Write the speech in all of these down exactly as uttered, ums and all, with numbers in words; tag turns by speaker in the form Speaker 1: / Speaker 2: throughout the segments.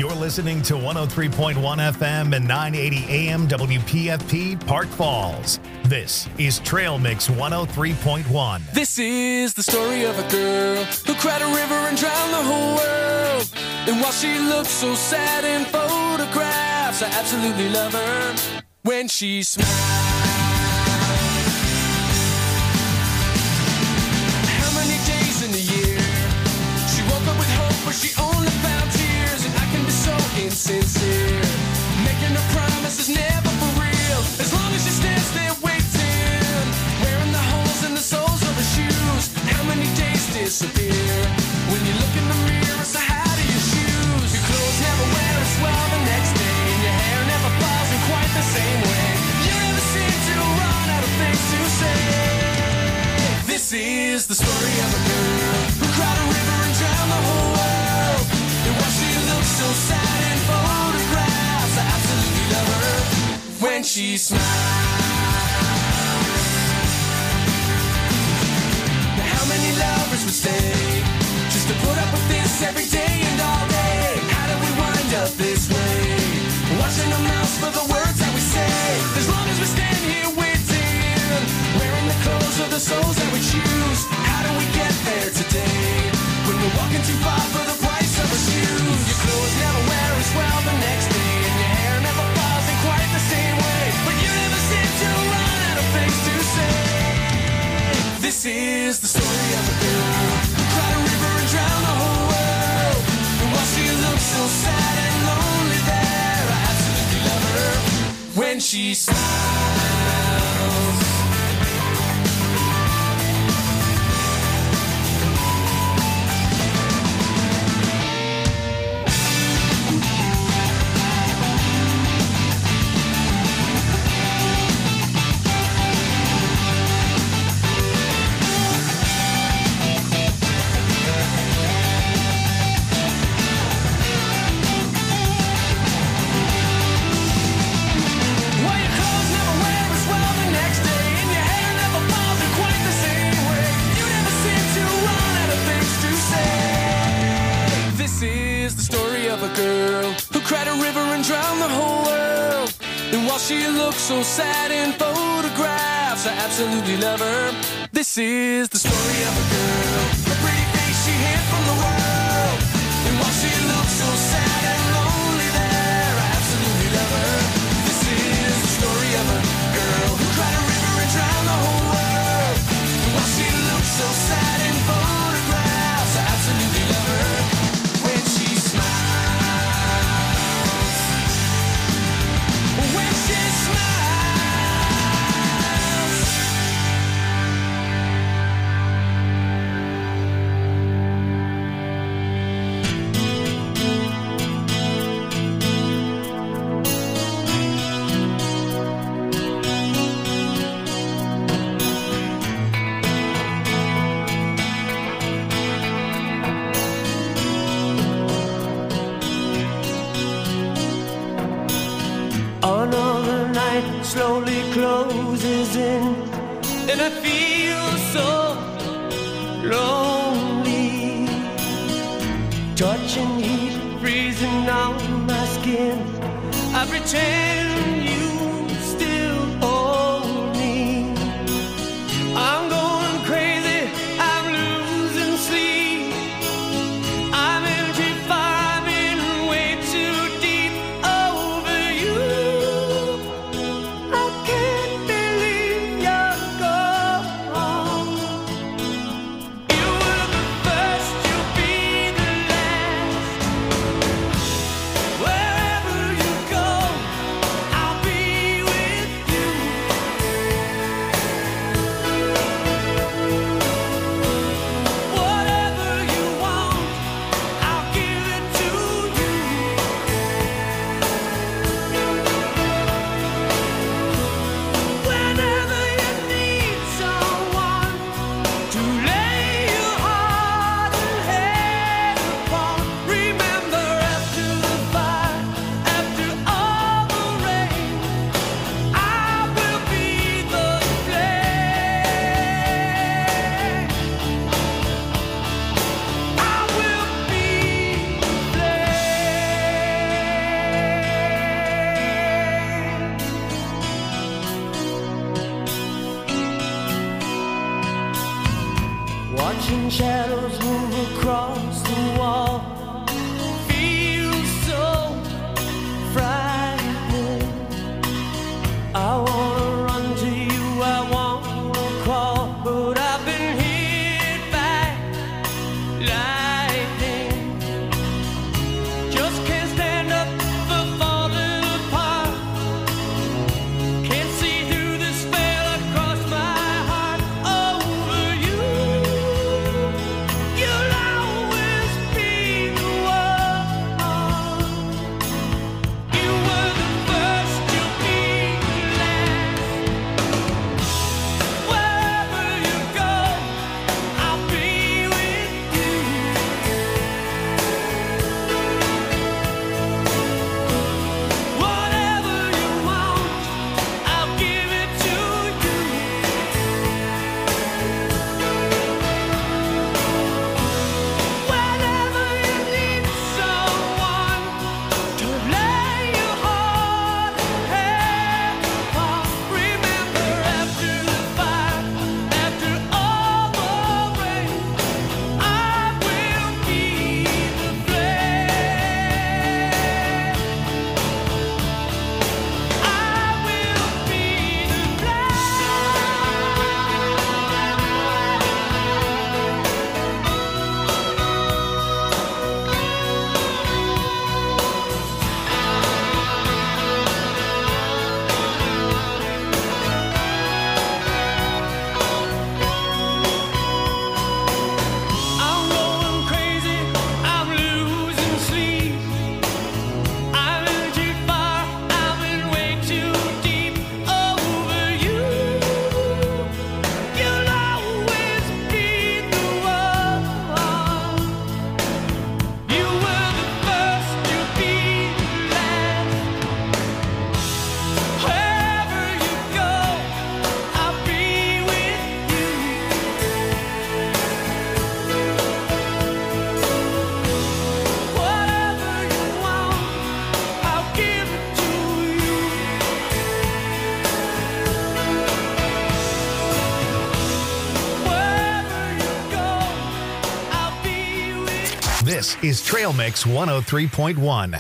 Speaker 1: You're listening to one oh three point one F M and nine eighty A M W P F P Park Falls. This is Trail Mix one oh three point one.
Speaker 2: This is the story of a girl who cried a river and drowned the whole world. And while she looks so sad in photographs, I absolutely love her when she smiles. How many days in a year she woke up with hope, but she only found tears? And I can be so insincere, making her promises never for real. As long as she stands there waiting, wearing the holes in the soles of her shoes. How many days disappear when you look in the mirror? So how do your shoes? Your clothes never wear as well the next day, and your hair never falls in quite the same way. You never seem to run out of things to say. This is the story of a girl who cried a river and drowned the whole world. And while she looks so sad in photographs, I absolutely love her when she smiles. Now how many lovers would stay just to put up with this every day and all day? How do we wind up this way, watching our mouths for the words that we say? As long as we stand here waiting, wearing the clothes of the souls that we choose. How do we get there today when we're walking too far for the price of our shoes? Your clothes never wear as well the next day, and your hair never falls in quite the same way. But you never seem to run out of things to say. This is the story of a girl who cried a river and drowned the whole world. And while she looks so sad and lonely there, I absolutely love her when she smiles. She looks so sad in photographs, I absolutely love her. This is the story of a girl, the pretty face she hid from the world. And while she looks so sad and lonely there, I absolutely love her. This is the story of a girl who cried a river and drowned the whole world. And while she looks so sad in photographs, I absolutely love her when she smiles. When she
Speaker 3: slowly closes in, and I feel so lonely. Touching heat, freezing on my skin. I pretend you still hold me. I'm going crazy, I'm losing sleep. I'm in too far, I'm in way too deep over you. I can't believe you're gone. You were the first, you'll be the last. Wherever you go, I'll be
Speaker 1: This is Trail Mix one oh three point one.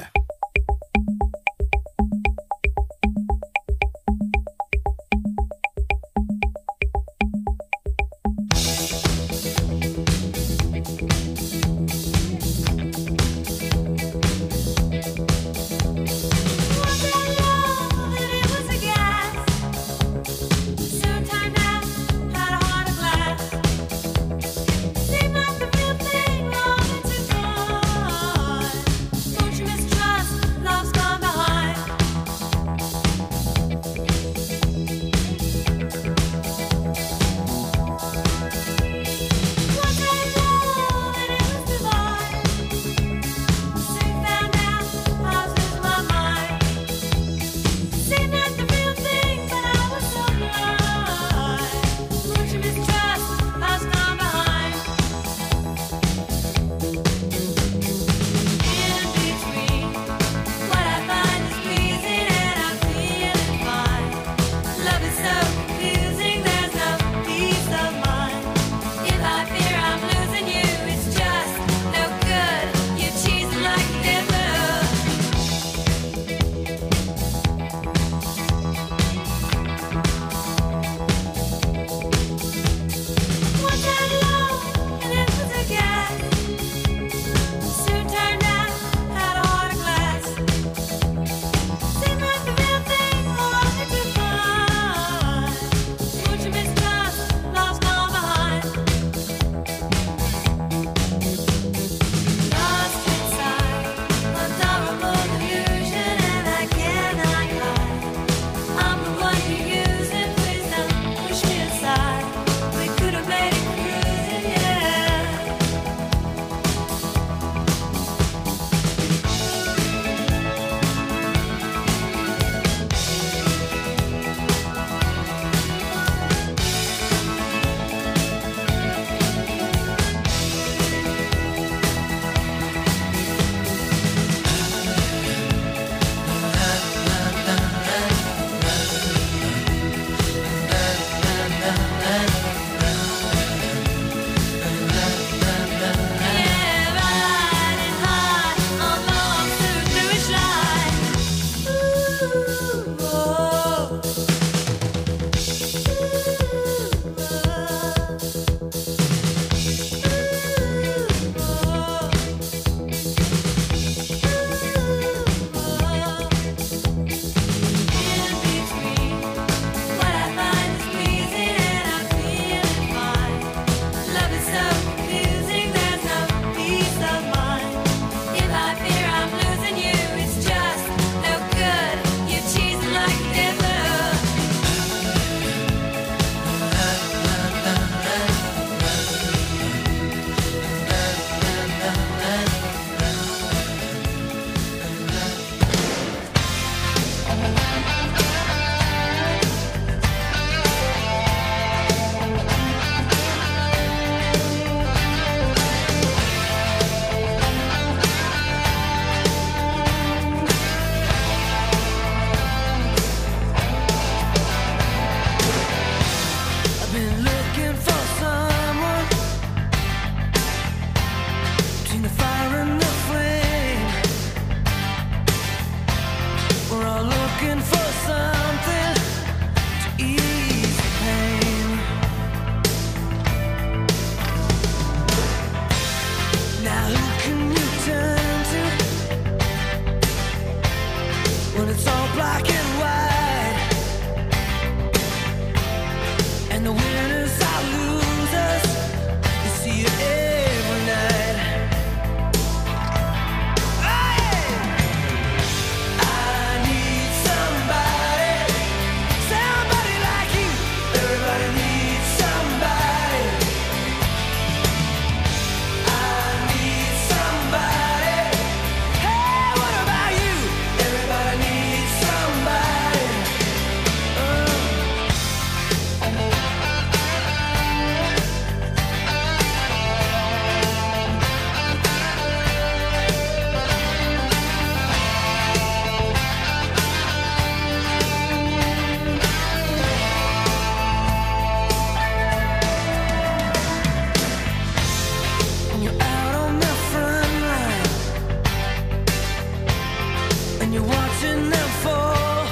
Speaker 2: and you're watching them fall.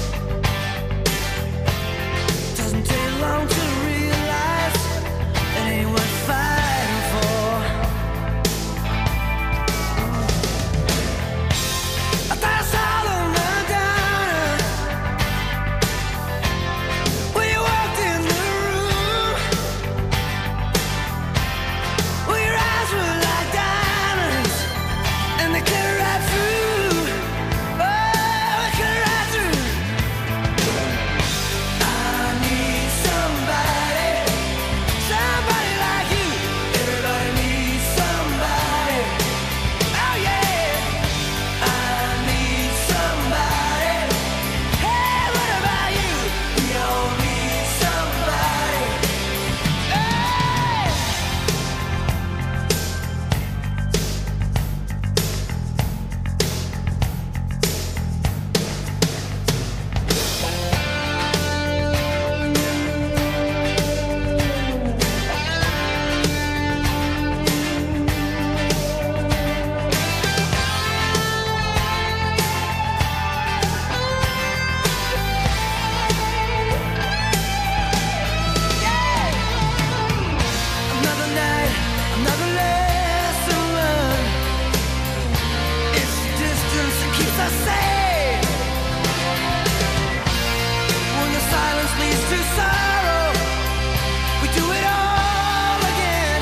Speaker 2: Doesn't take long to realize it ain't worth fighting for. I thought I saw them run down when you walked in the room. Well, your eyes were like diamonds, and they cut right through. Oh, they cut right through. I need somebody, somebody like you. Everybody needs somebody. Oh yeah. I need somebody. Hey, what about you? We all need somebody. Hey. Another night, another lesson learned. It's the distance that keeps us safe. When the silence leads to sorrow, we do it all again.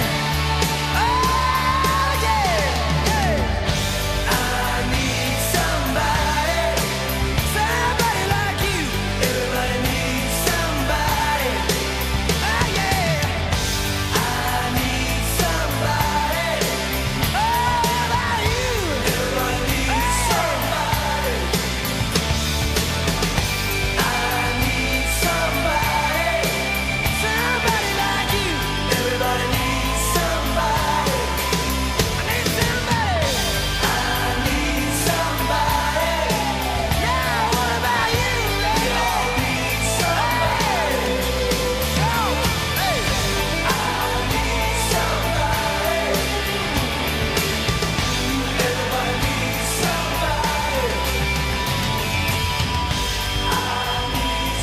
Speaker 2: Oh yeah. Hey. I need somebody, somebody like you. Everybody needs somebody. Oh yeah. I need somebody. Oh, about you. Everybody needs somebody. I need somebody. Somebody like you. Everybody needs somebody. I need somebody. I need somebody. Yeah, what about you? We all need somebody. Oh, hey. I need somebody. Everybody needs somebody. I need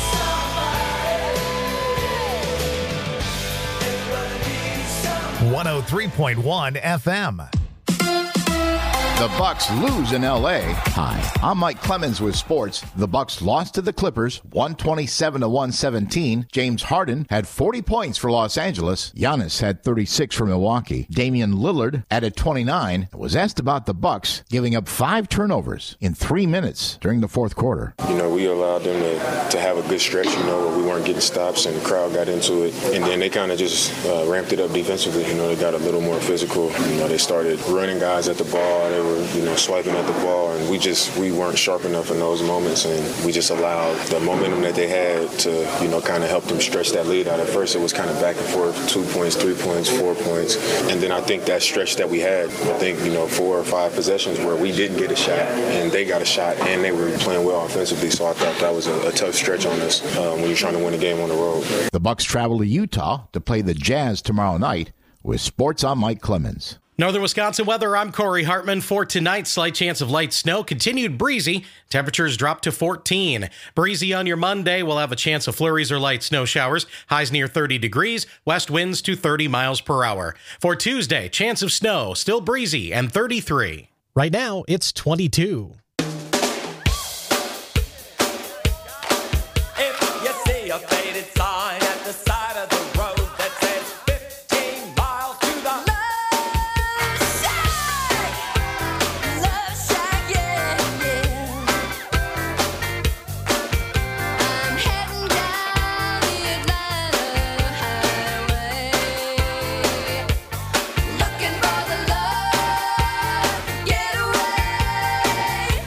Speaker 2: somebody. Everybody needs somebody.
Speaker 1: one oh three point one F M.
Speaker 4: The Bucks lose in L A. Hi, I'm Mike Clemens with sports. The Bucks lost to the Clippers, one twenty-seven to one seventeen. James Harden had forty points for Los Angeles. Giannis had thirty-six for Milwaukee. Damian Lillard added twenty-nine. Was asked about the Bucks giving up five turnovers in three minutes during the fourth quarter.
Speaker 5: You know, we allowed them to, to have a good stretch, you know, where we weren't getting stops and the crowd got into it. And then they kind of just uh, ramped it up defensively. You know, they got a little more physical. You know, they started running guys at the ball. They were, you know, swiping at the ball. And we just, we weren't sharp enough in those moments. And we just allowed the momentum that they had to, you know, kind of help them stretch that lead out. At first, it was kind of back and forth, two points, three points, four points. And then I think that stretch that we had, I think, you know, four or five possessions where we didn't get a shot and they got a shot and they were playing well offensively. So I thought that was a, a tough stretch on us um, when you're trying to win a game on the road.
Speaker 4: The Bucks travel to Utah to play the Jazz tomorrow night. With sports, I'm Mike Clemens.
Speaker 6: Northern Wisconsin weather, I'm Corey Hartman. For tonight, slight chance of light snow, continued breezy. Temperatures drop to fourteen. Breezy on your Monday. We'll have a chance of flurries or light snow showers. Highs near thirty degrees. West winds to thirty miles per hour. For Tuesday, chance of snow, still breezy and thirty-three. Right now, it's twenty-two.
Speaker 7: If you see a faded sign at the side of the road that says fifteen miles to the
Speaker 8: Love Shack, Love Shack, yeah, yeah. I'm heading down the Atlanta highway, looking for the love getaway.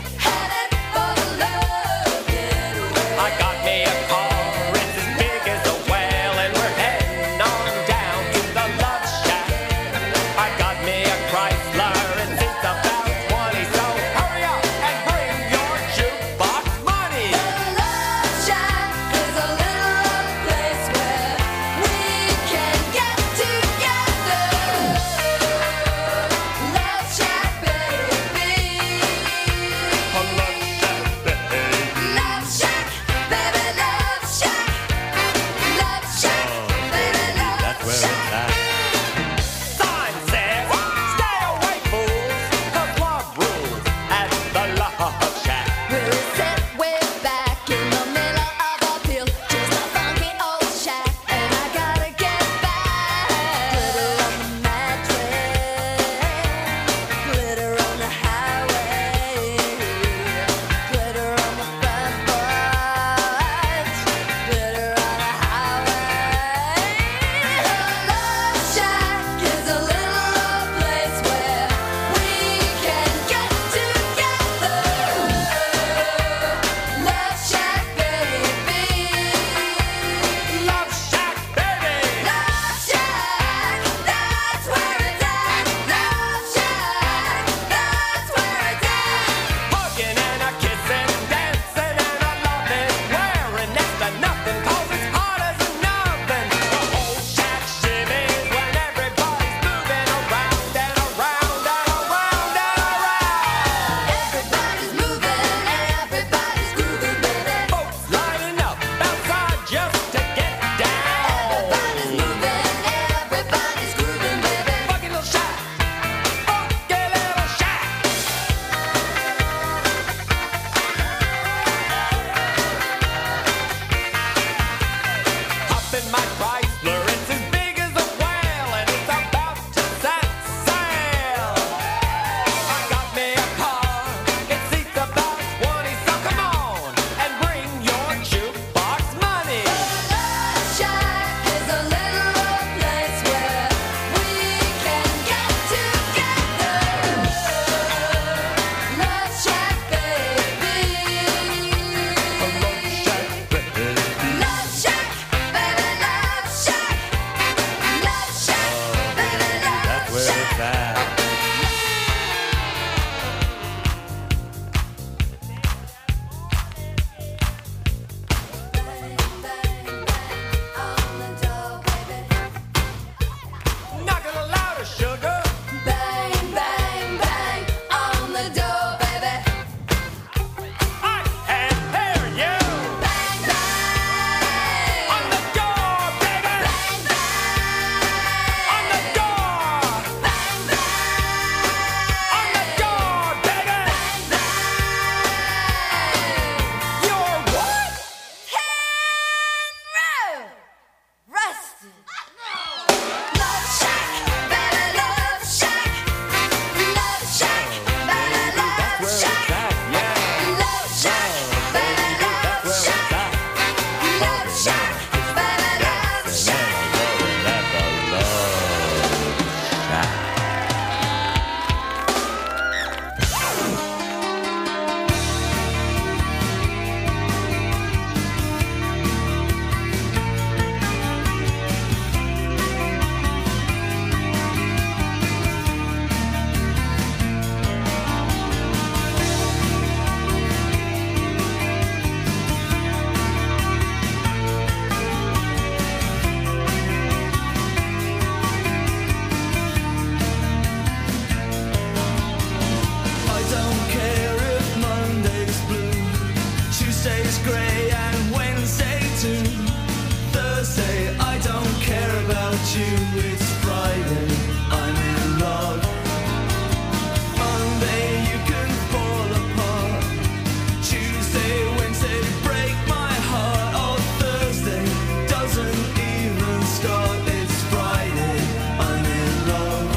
Speaker 2: Tuesday, Wednesday, break my heart. Oh, Thursday doesn't even start. It's Friday, I'm in love.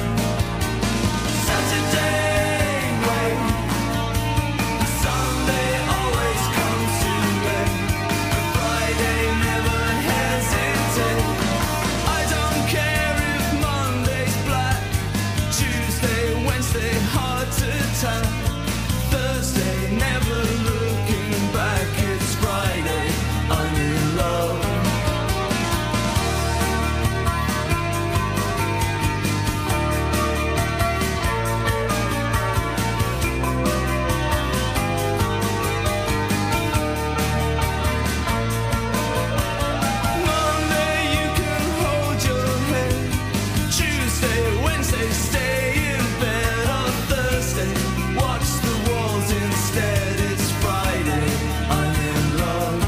Speaker 2: Saturday, wait. Sunday always comes too late. Friday never hesitate. I don't care if Monday's black. Tuesday, Wednesday, hard to tell. Thursday, never looking back. It's Friday, I'm in love. Monday, you can hold your head. Tuesday, Wednesday, stay in bed. On Thursday, watch the walls instead. It's Friday, I'm in love.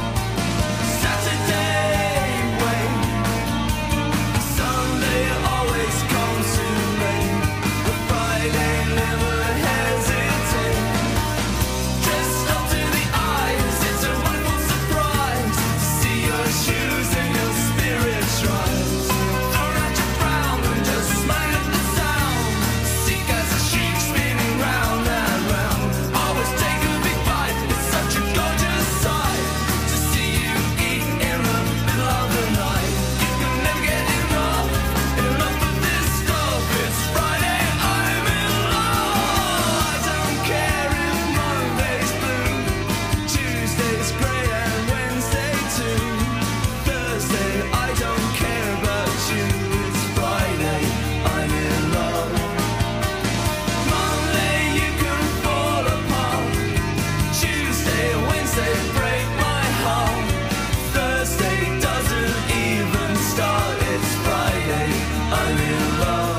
Speaker 2: Saturday, wait. Sunday always comes too late. But Friday never hesitate. Dressed up to the eyes, it's a wonderful surprise to see your shoes and your spirits rise. Throw out your frown and just smile at the sound. Seek as a sheep spinning round and round. Always take a big bite, it's such a gorgeous sight to see you eat in the middle of the night. You can never get enough, enough of this stuff. It's Friday, I'm in love. I don't care if Monday's blue, Tuesday's grey and Wednesday too. Thursday, I don't care about you. It's Friday, I'm in love. Monday, you can fall apart. Tuesday, Wednesday, break my heart. Thursday doesn't even start. It's Friday, I'm in love.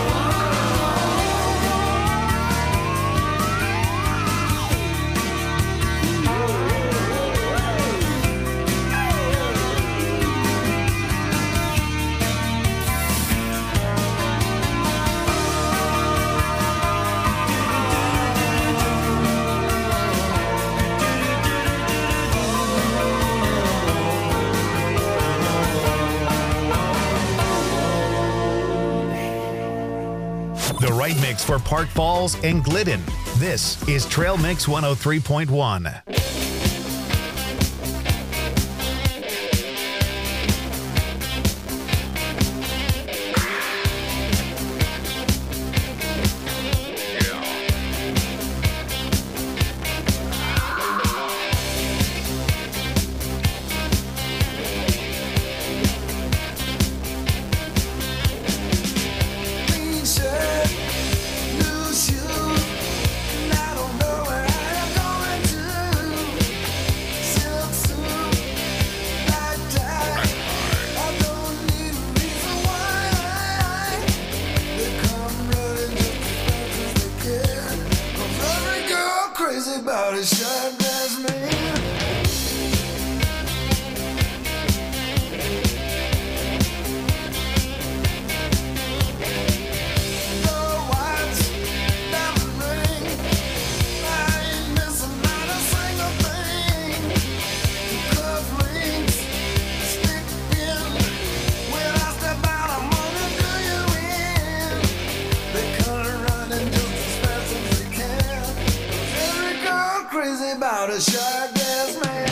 Speaker 1: The right mix for Park Falls and Glidden. This is Trail Mix one oh three point one.
Speaker 2: Clean shirt, new shoes, and I don't know where I'm going to. Silk suit, black tie. I don't need a reason why they come running just as fast as they can. 'Cause every girl crazy about a short dress man. About a shark dress man.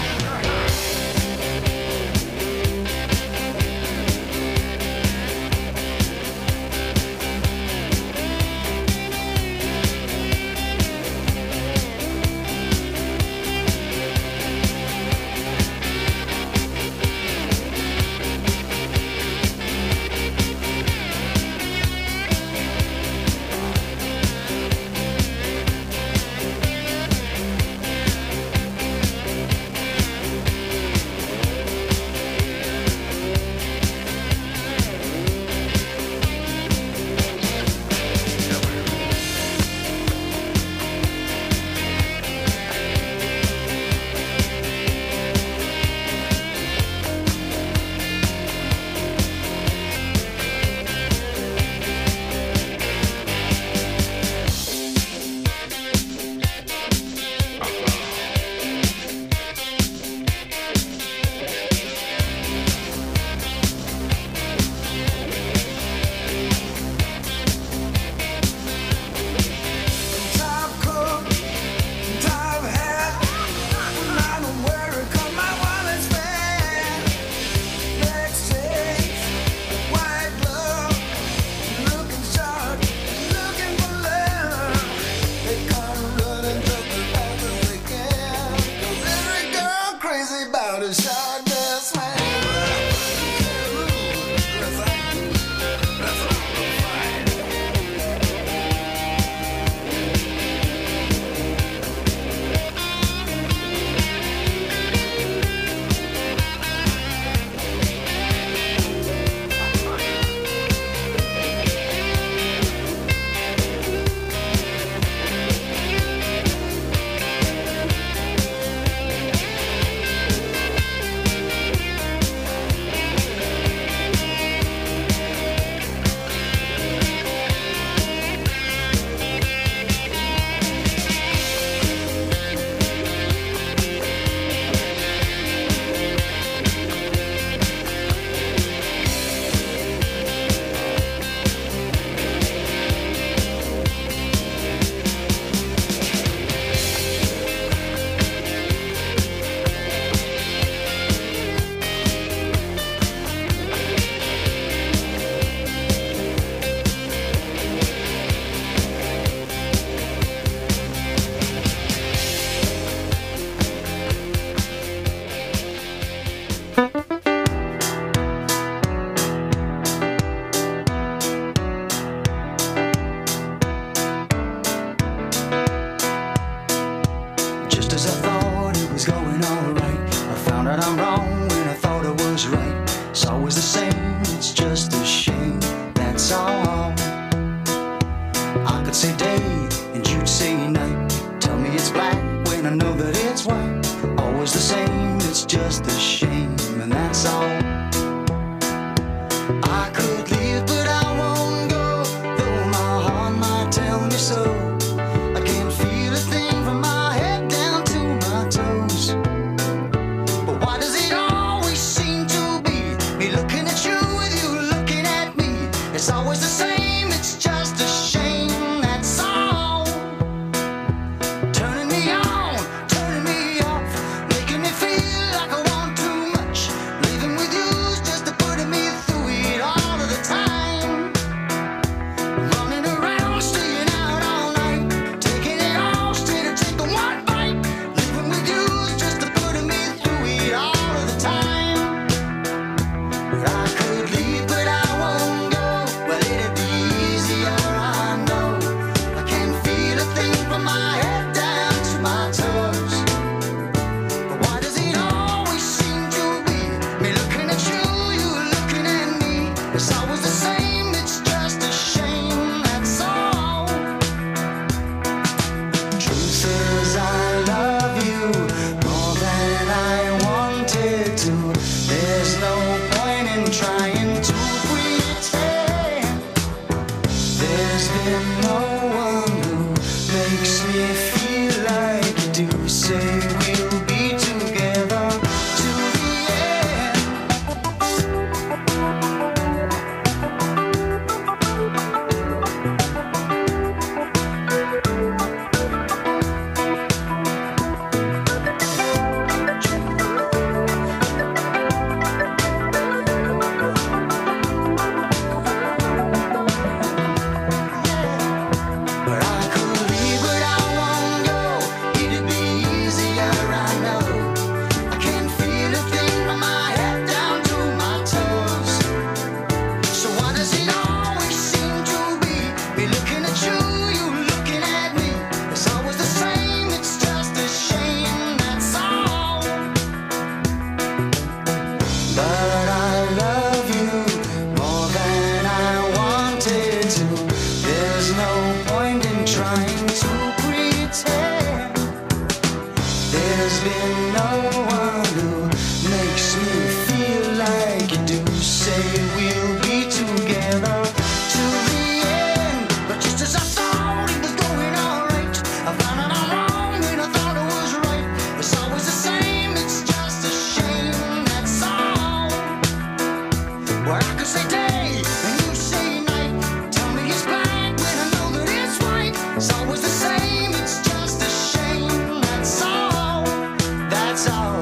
Speaker 9: thought it was going alright. I found out I'm wrong when I thought I was right. It's always the same, it's just a shame, that's all. I could say day and you'd say night. Tell me it's black when I know that it's white. Always the same, it's just a shame, and that's all. I could leave, but I won't go, though my heart might tell me so. I can't feel a thing from my head down to my toes. But why does it always seem to be me looking at you with you looking at me? It's always the same, it's just a shame, that's all. Turning me on, turning me off, making me feel like I want too much. Leaving with you's just to putting me through it all of the time. Running around, staying out all night, taking it all straight or taking one bite. Leaving with you's just to putting me through it all of the time. But I could leave, but I won't go. Well, it'd be easier, I know. I can't feel a thing from my head down to my toes. But why does it always seem to be me looking at you, you looking at me? It's always the same, it's just a shame, that's all. Truth is I love you more than I wanted to. There's no point in trying to pretend. There's been no one who makes me feel like you do. Say we'll be together to the end. But I could leave, but I won't go. It'd be easier, I know. I can't feel a thing from my head down to my toes. So why does it always seem to be me looking at you, you looking at me? It's always the same, it's just a shame, that's all. But I love you more than I wanted to. There's no point in trying to pretend. There's been no one who makes me feel like you do. Say we'll be together to the end. But just as I thought it was going alright, I found out I'm wrong when I thought it was right. It's always the same, it's just a shame, that's all. Well, I could say day and you say night. Tell me it's black when I know that it's white. It's always the same, it's just a shame, that's all. That's all.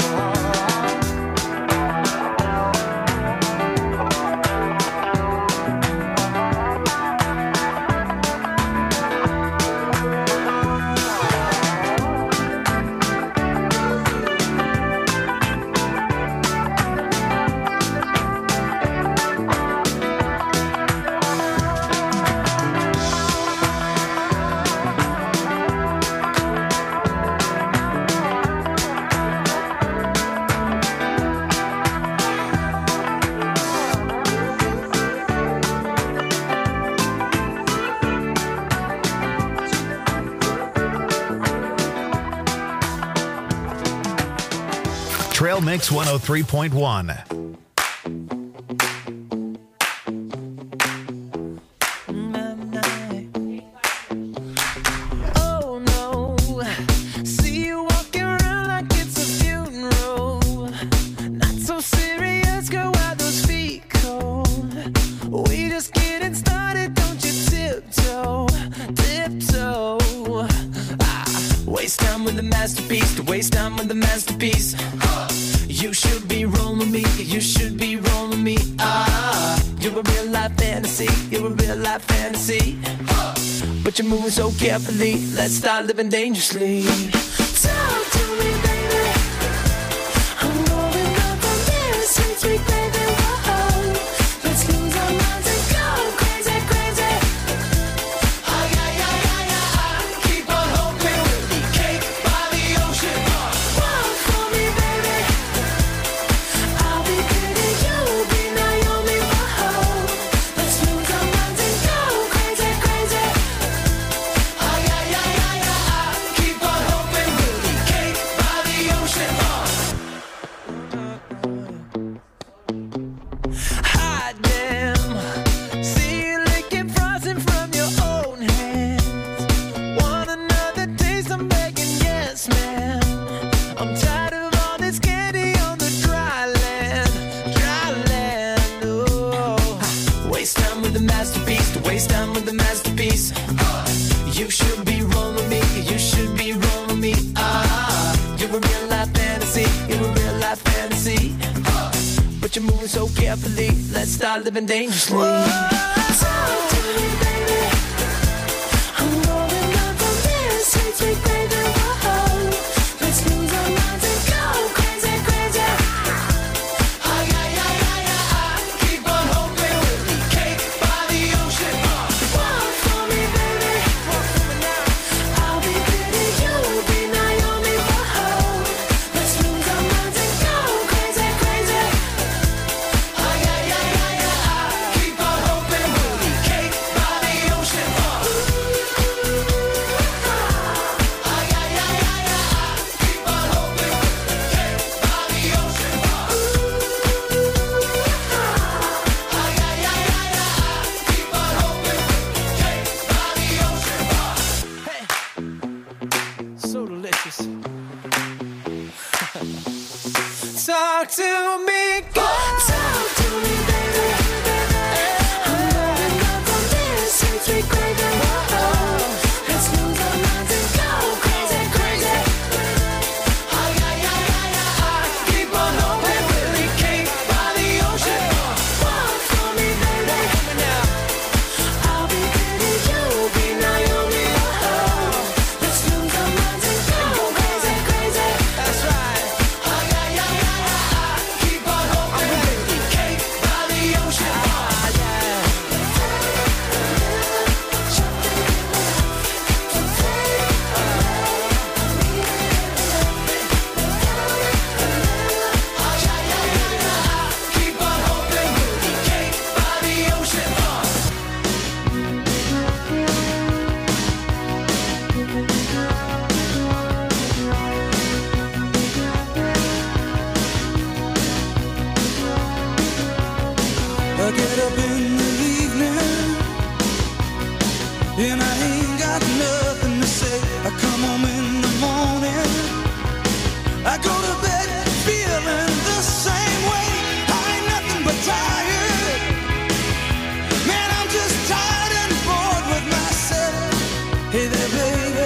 Speaker 1: Trail Mix one oh three point one.
Speaker 3: Oh no, see you walking around like it's a funeral. Not so serious, girl, why those feet cold? We just getting started, don't you tiptoe, tiptoe. Ah, waste time with the masterpiece, to waste time with the masterpiece. You should be rolling me, you should be rolling me. Ah, you're a real life fantasy, you're a real life fantasy. But you're moving so carefully, let's start living dangerously. Talk to me, baby. I'm going up from here, sweet, sweet baby. Whoa. Let's lose our minds and go crazy, crazy. Ay, ay, ay, ay, ay, ay. Keep on hoping we'll be cake by the ocean.
Speaker 2: You're a real life fantasy, you're a real life fantasy. Uh, but you're moving so carefully, let's start living dangerously. Talk to me, baby. I'm going up on this sweet, sweet baby. Whoa. Let's lose our minds and go crazy, crazy. Ay, ay, ay, ay, ay. Keep on hoping we'll be cake by the ocean. Walk for me, baby. I'll be Biddy, you'll be Naomi. Whoa. Let's lose our minds and go crazy, crazy. Ay, ay, ay, ay, ay. Keep on hoping we'll be cake by the ocean. Ay, ay, ay, ay, ay. Keep on hoping we'll be cake by the ocean. Ay, ay, ay, ay, ay. Keep on hoping we'll be cake by the ocean. Hey, so delicious. Talk to me, girl. Talk to me, baby. I'm moving up on this sweet, sweet gravy. Whoa. Let's lose our minds and go crazy, crazy. Ay, ay, ay, ay, ay. Keep on hoping we'll be cake by the ocean. Walk for me, baby. I'll be Biddy, you'll be Naomi. Whoa. Let's lose our minds and go crazy, crazy. That's right. Ay, ay, ay, ay, ay. Keep on hoping we'll be cake by the ocean. Ah, yeah. Ay, ay, ay, ay, ay. Keep on hoping we'll be cake by the ocean. Ah.
Speaker 10: I get up in the evening and I ain't got nothing to say. I come home in the morning, I go to bed feeling the same way. I ain't nothing but tired. Man, I'm just tired and bored with myself. Hey there, baby,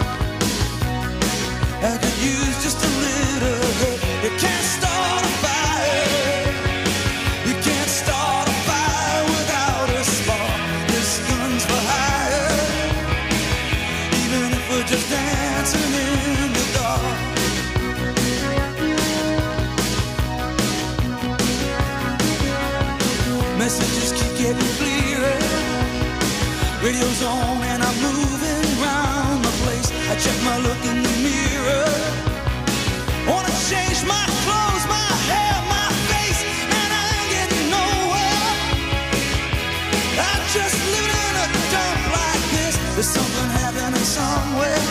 Speaker 10: I could use just a little help. You can't start a fire. You can't start a fire without a spark. This gun's for hire. Even if we're just dancing in the dark. Messages keep getting clearer. Radio's on and I'm moving round the place. I check my look in the mirror. Wanna change my clothes, my hair, my face, and I ain't getting nowhere. I'm just living in a dump like this. There's something happening somewhere.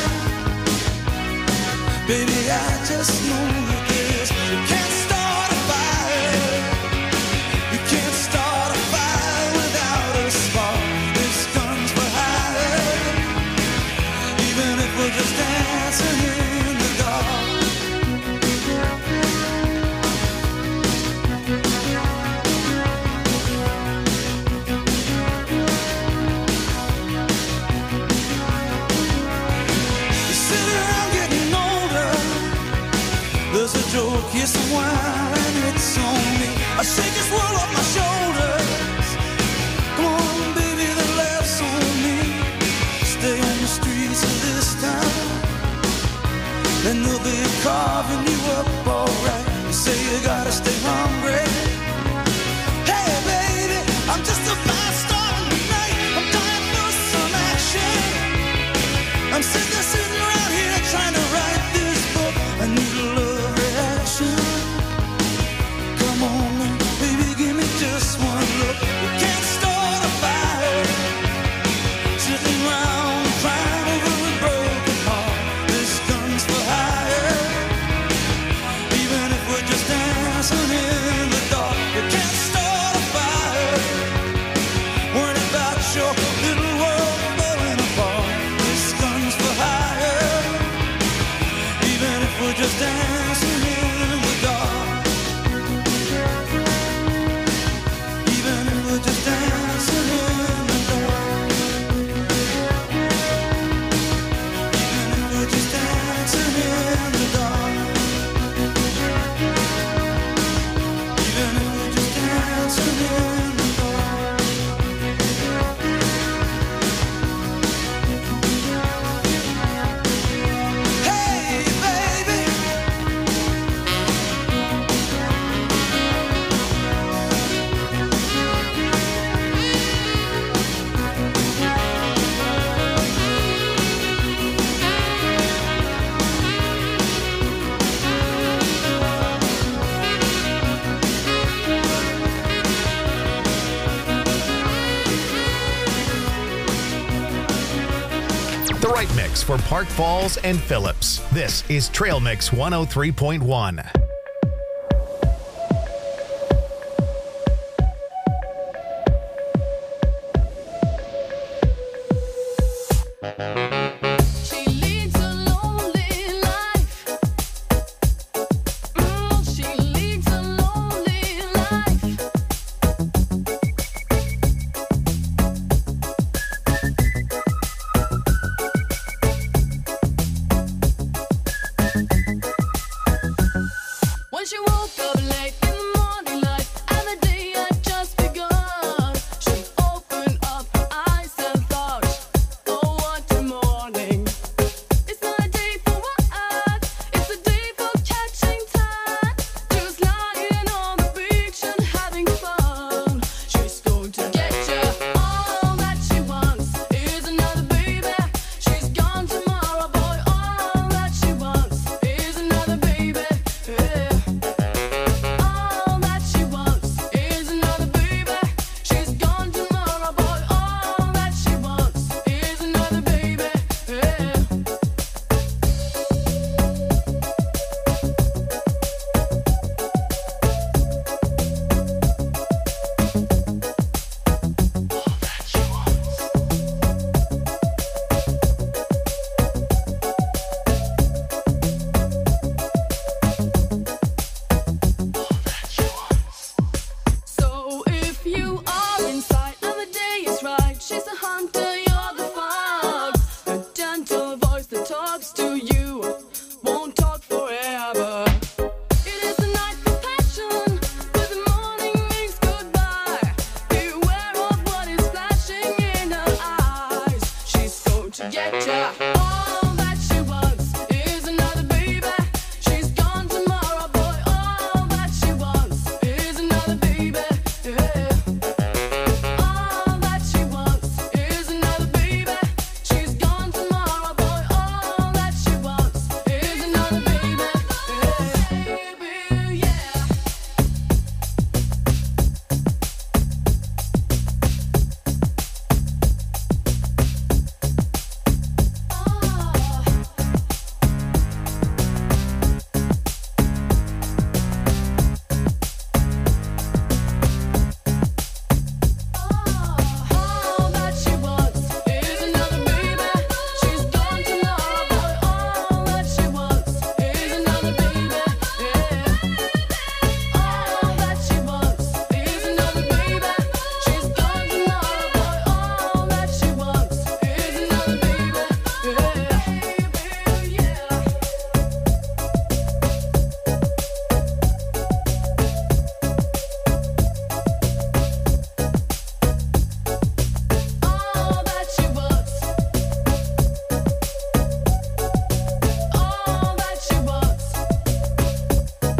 Speaker 10: Baby, I just know that this. You can't start a fire. You can't start a fire without a spark. This gun's for hire. Even if we're just dancing in the dark. You sit around getting older. There's a joke, yes, a wine, it's on me. I shake this world off my shoulders. Come on, baby, the laughs on me. Stay on the streets of this town, then they'll be carving you up alright. You say you gotta stay hungry. Hey, baby, I'm just a fast star tonight. I'm dying for some action. I'm sick of sitting around here trying to write this book. I need a love reaction. Come on, baby, give me just one look. You can't start a fire. Sitting around crying over a broken heart. This gun's for hire. Even if we're just dancing in the dark. You can't start a fire. Worrying about your little world falling apart. This gun's for hire. Even if we're just dancing in the dark. Even if we're just dancing in the dark. Even if we're just dancing in the dark.
Speaker 1: for Park Falls and Phillips. This is Trail Mix one oh three point one.
Speaker 8: She leads a lonely life. Mm, she leads a lonely life. When she woke up late in the morning light and the day had just begun, she opened up her eyes and thought, oh, what a morning. It's not a day for what? It's a day for catching time. Just lying on the beach and having fun. She's going to get you. All that she wants is another baby. She's gone tomorrow, boy. All that she wants is another baby. Yeah. All that she wants is another baby. She's gone tomorrow, boy. All that she wants is another baby. Yeah. So if you are inside and the day is right, she's the hunter, you're the fox. The gentle voice that talks to you won't talk forever. It is the night for passion, but the morning means goodbye. Beware of what is flashing in her eyes. She's going to get ya. All that she wants is another baby. She's gone tomorrow, boy. All that she wants is another baby. Yeah. All that she wants is another baby. She's gone tomorrow, boy. All that she wants is another baby. Yeah. Baby, yeah. All that she wants is another baby. She's gone tomorrow, boy. All that she wants is another baby. Yeah. All that she wants is another baby. She's gone tomorrow, boy. All that she wants is another baby. Yeah. Yeah. All that she wants. All that she wants.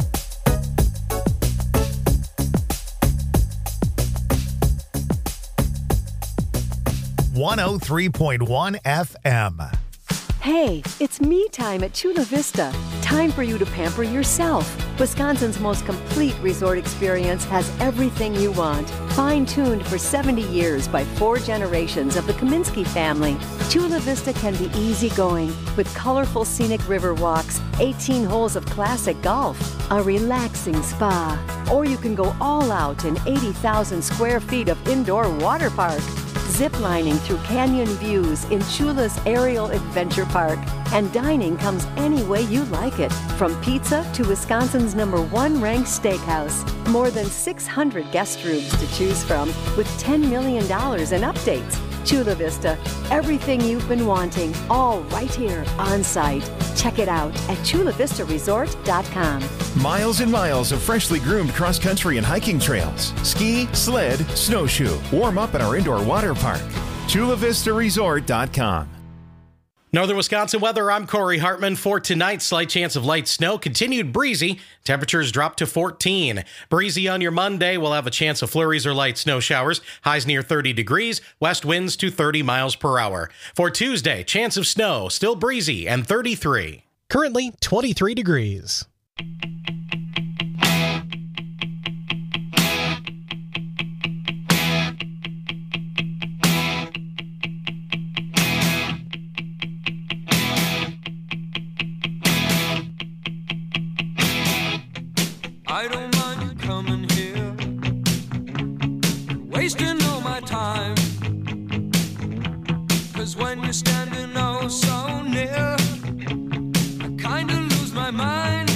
Speaker 1: one oh three point one F M.
Speaker 11: Hey, it's me time at Chula Vista. Time for you to pamper yourself. Wisconsin's most complete resort experience has everything you want. Fine-tuned for seventy years by four generations of the Kaminsky family, Chula Vista can be easygoing with colorful scenic river walks, eighteen holes of classic golf, a relaxing spa, or you can go all out in eighty thousand square feet of indoor water park. Ziplining through canyon views in Chula's Aerial Adventure Park. And dining comes any way you like it, from pizza to Wisconsin's number one ranked steakhouse. More than six hundred guest rooms to choose from with ten million dollars in updates. Chula Vista, everything you've been wanting, all right here on site. Check it out at chula vista resort dot com.
Speaker 12: Miles and miles of freshly groomed cross-country and hiking trails. Ski, sled, snowshoe. Warm up at our indoor water park. chula vista resort dot com.
Speaker 6: Northern Wisconsin weather, I'm Corey Hartman. For tonight, slight chance of light snow, continued breezy. Temperatures drop to fourteen. Breezy on your Monday. We'll have a chance of flurries or light snow showers. Highs near thirty degrees. West winds to thirty miles per hour. For Tuesday, chance of snow, still breezy and thirty-three.
Speaker 13: Currently twenty-three degrees.
Speaker 10: I don't mind you coming here, wasting all my time. Cause when you're standing oh so near, I kinda lose my mind.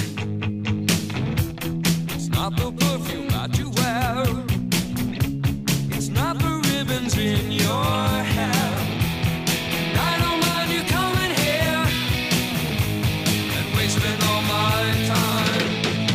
Speaker 10: It's not the perfume that you wear, it's not the ribbons in your hair. And I don't mind you coming here and wasting all my time.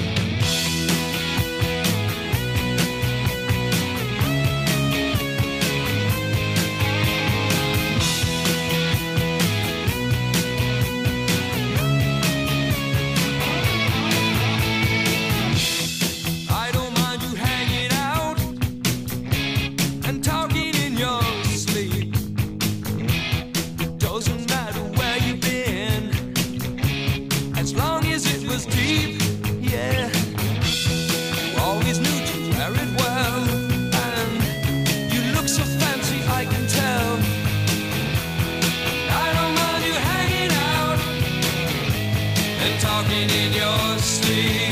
Speaker 10: I don't mind you hanging out and talking in your sleep. Doesn't matter where you've been, as long as it was deep, yeah. You always knew to wear it well, and you look so fancy, I can tell. I don't mind you hanging out and talking in your sleep.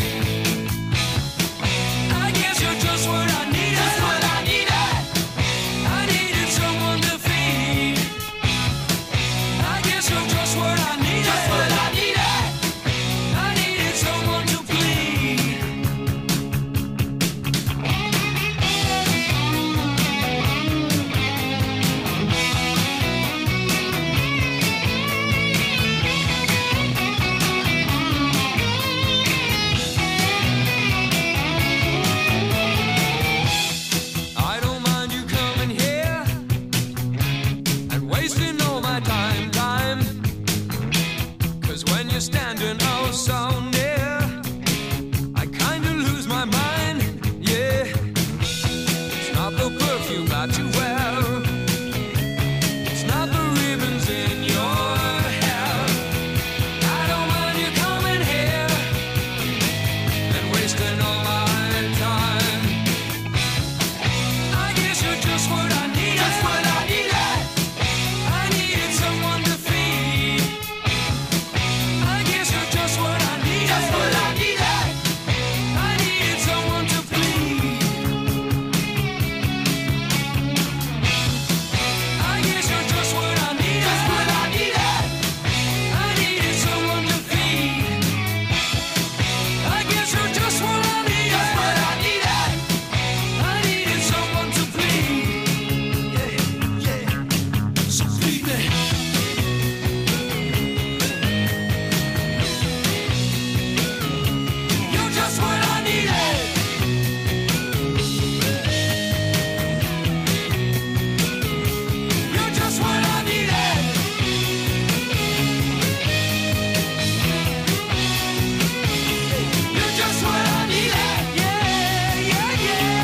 Speaker 10: I guess you're just what I needed. Just what I needed. I needed someone to feed. I guess you're just what I needed. Just what I needed. I needed someone to bleed. I don't mind you coming here and wasting all my time, time. Cause when you're standing oh so near, I kinda lose my mind, yeah. It's not the perfume that you wear, it's not the ribbons in your hair. I don't mind you coming here and wasting all my time. I guess you're just what I needed. Just what I needed. I needed someone to feed. I guess you're just what I needed. Just what I needed. I needed someone to bleed. I guess you're just what I needed. Just what I needed. I needed someone to feed. I guess you're just what I needed. Just what I needed. I needed someone to bleed. Yeah, yeah. So bleed me. You're just what I needed. You're just what I needed. You're just what I needed. Yeah, yeah,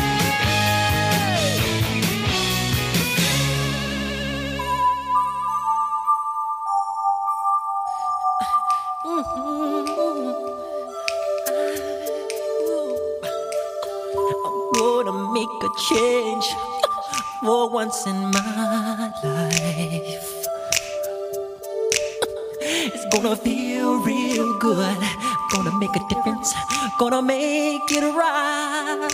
Speaker 14: I'm gonna make a change for once in my life. It's gonna feel real good. Gonna make a difference. Gonna make it right.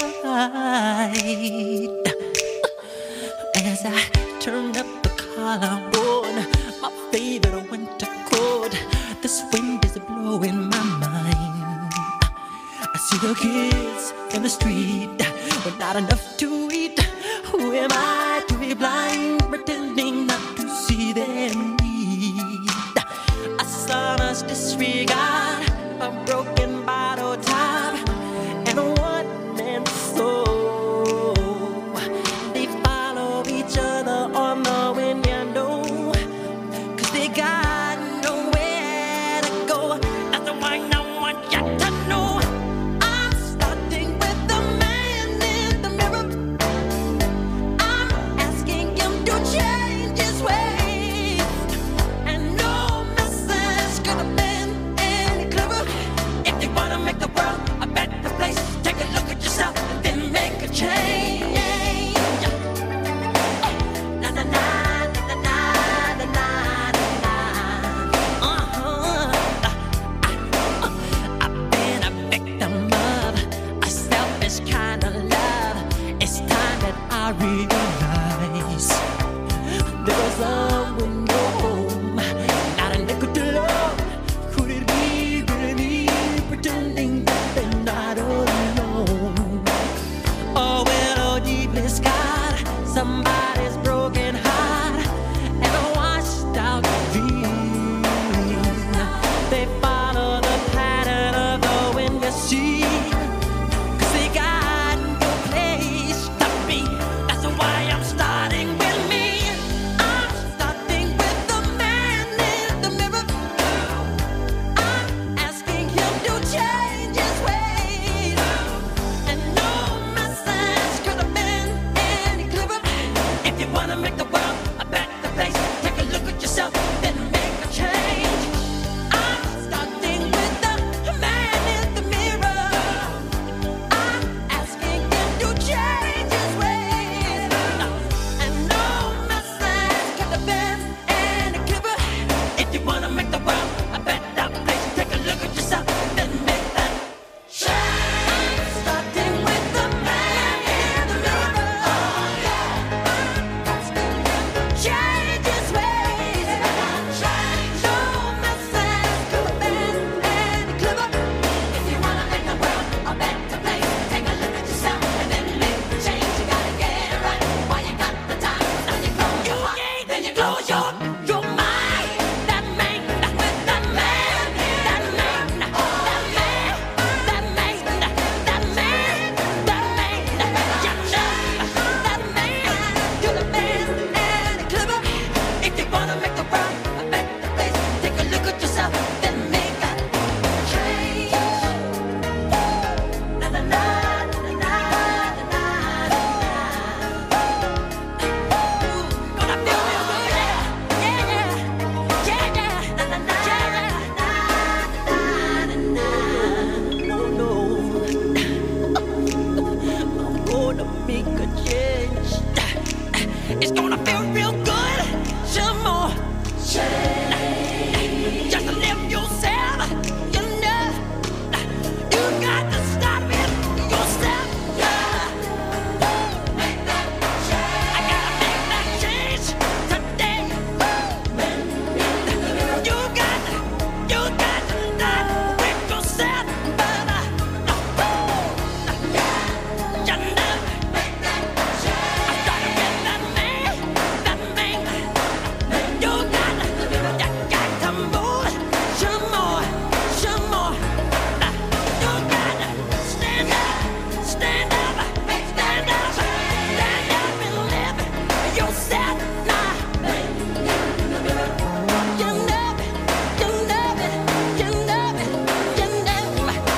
Speaker 14: As I turn up the collar on my favorite winter coat, this wind is blowing my mind. I see the kids in the street with not enough to eat. Who am I to be blind, pretending not to see their need? A son's disregard, a broken bottle top, and a one-man soul. They follow each other on the window, cause they got nowhere to go. That's the one I want you to know. I'm starting with the man in the mirror. I'm asking him to I realize there was love when you're home, not a nickel to love. Could it be really me pretending that they're not alone? Oh, well, oh, deeply scarred, somebody's broken heart and a washed out dream. They follow the pattern of the wind you see, 'cause they got no place to be. That's why I'm starting with me. I'm starting with the man in the mirror. I'm asking him to change his ways. And no message could have been any clearer. If you wanna make the world a better place, take a look at yourself, then make a change. I'm starting with the man in the mirror. I'm asking him to change his ways. And no message could have been any clearer. If you wanna make the world a better place, take a look at yourself, then make that change. I'm starting with the man in the mirror. Asking him to change his ways. No message could have been any clearer. If you wanna make the world a better place, take a look at yourself and then make the change. You gotta get it right while you got the time. Now you close your heart, then you close your your mind. That man, that man, that man, that man, that man, that man, that man, that man, you know, that man could have been any clearer. If you wanna make the world a better place, take a look at yourself, then make that change. Na na na na na na na. Gonna feel real good, yeah, yeah, yeah, yeah, yeah. Na na na na na na. No, no, I'm gonna make a change. It's gonna feel real good. Some more change. Just live yourself. You know, you got to start with yourself. Yeah. Make that change. I gotta make that change today. You got, you got to start with yourself, brother. You know, make that change. I started with that man, that man. You got, you got to move some more, some more. You got to stand up, stand up, stand up, stand up and live yourself now. You know it, you know it, you know it, you know it.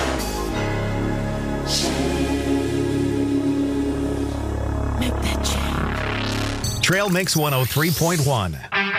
Speaker 14: Make that change.
Speaker 1: Trail Mix one oh three point one.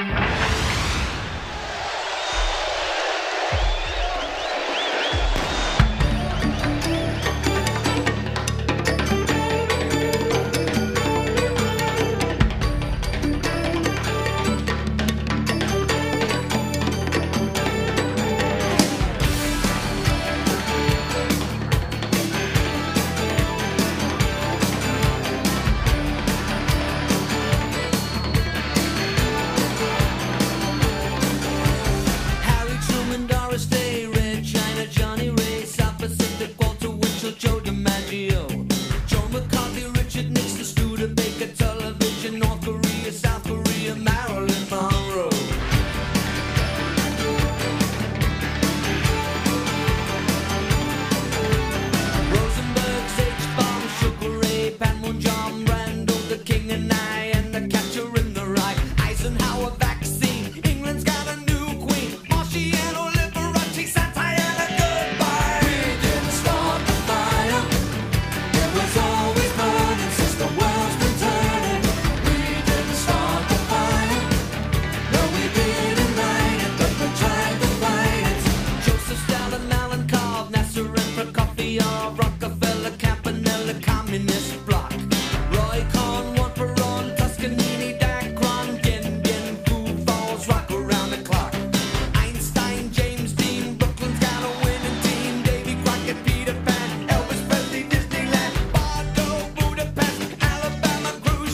Speaker 10: Harry Truman, Doris Day, Red China, Johnny Ray, South Pacific, Walter Winchell, Joe DiMaggio, Joe McCarthy, Richard Nixon, Studebaker, television, North Korea, South Korea, Marilyn Monroe. Rosenberg, H-Bomb, Sugar Ray, Panmunjom, Randall, the King and I, and the Catcher in the Rye, Eisenhower vaccine, England's got a new queen, Marciano, Liberace, Santana, goodbye. We didn't start the fire, it was always burning since the world's been turning. We didn't start the fire, no we didn't light it, but we tried to fight it. Joseph Stalin, Malenkov, Nasser and Prokofiev, Rockefeller, Campanella, Communist Bloc, Roy Cohn, one Perón, Toscanini, Dacron, Dien Bien, Food Falls, rock around the clock. Einstein, James Dean, Brooklyn's got a winning team, Davy Crockett, Peter Pan, Elvis Presley, Disneyland, Bardo, Budapest, Alabama, cruise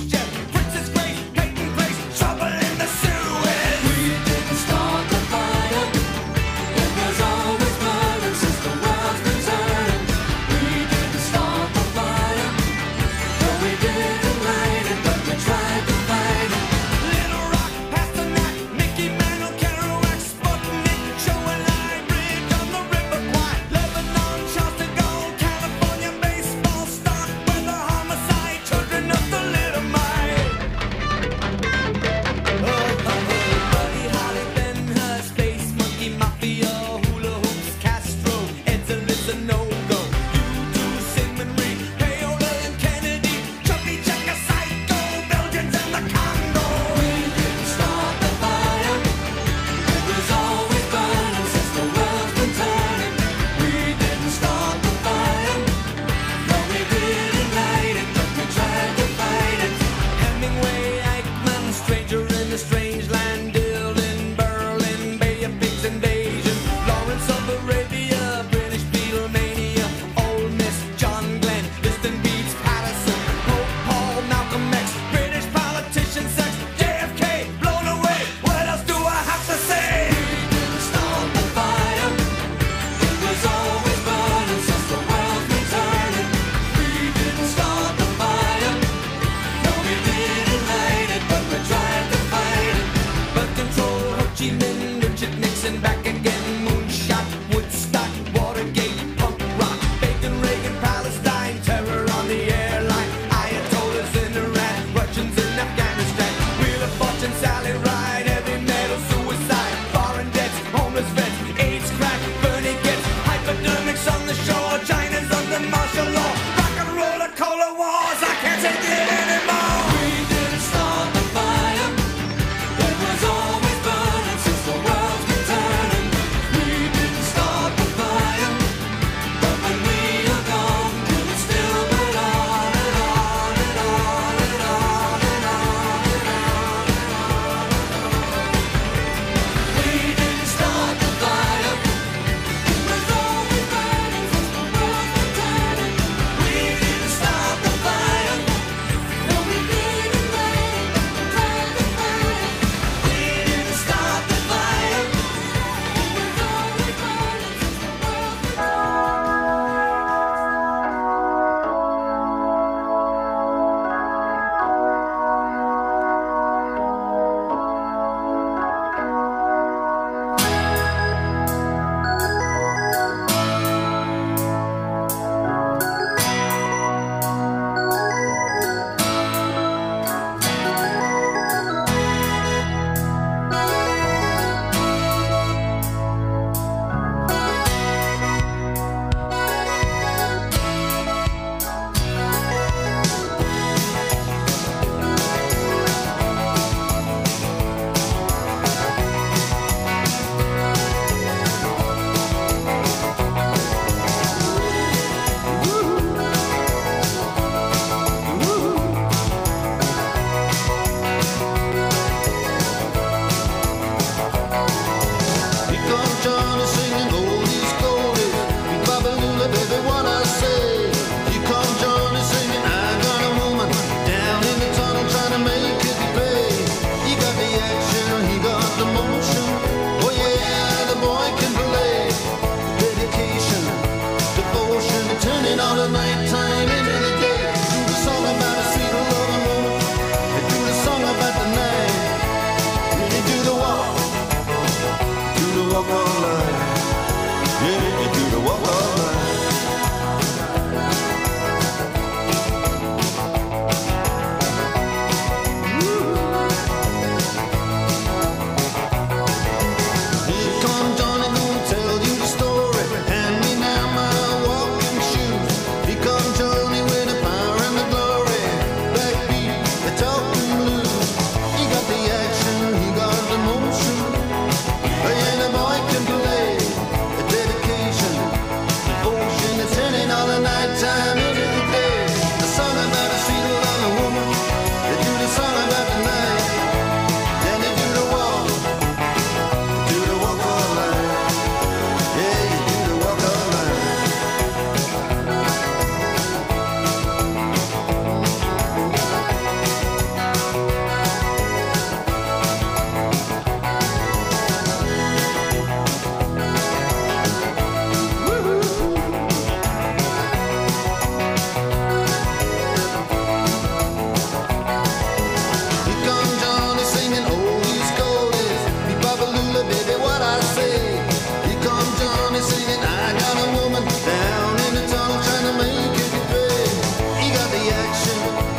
Speaker 9: time.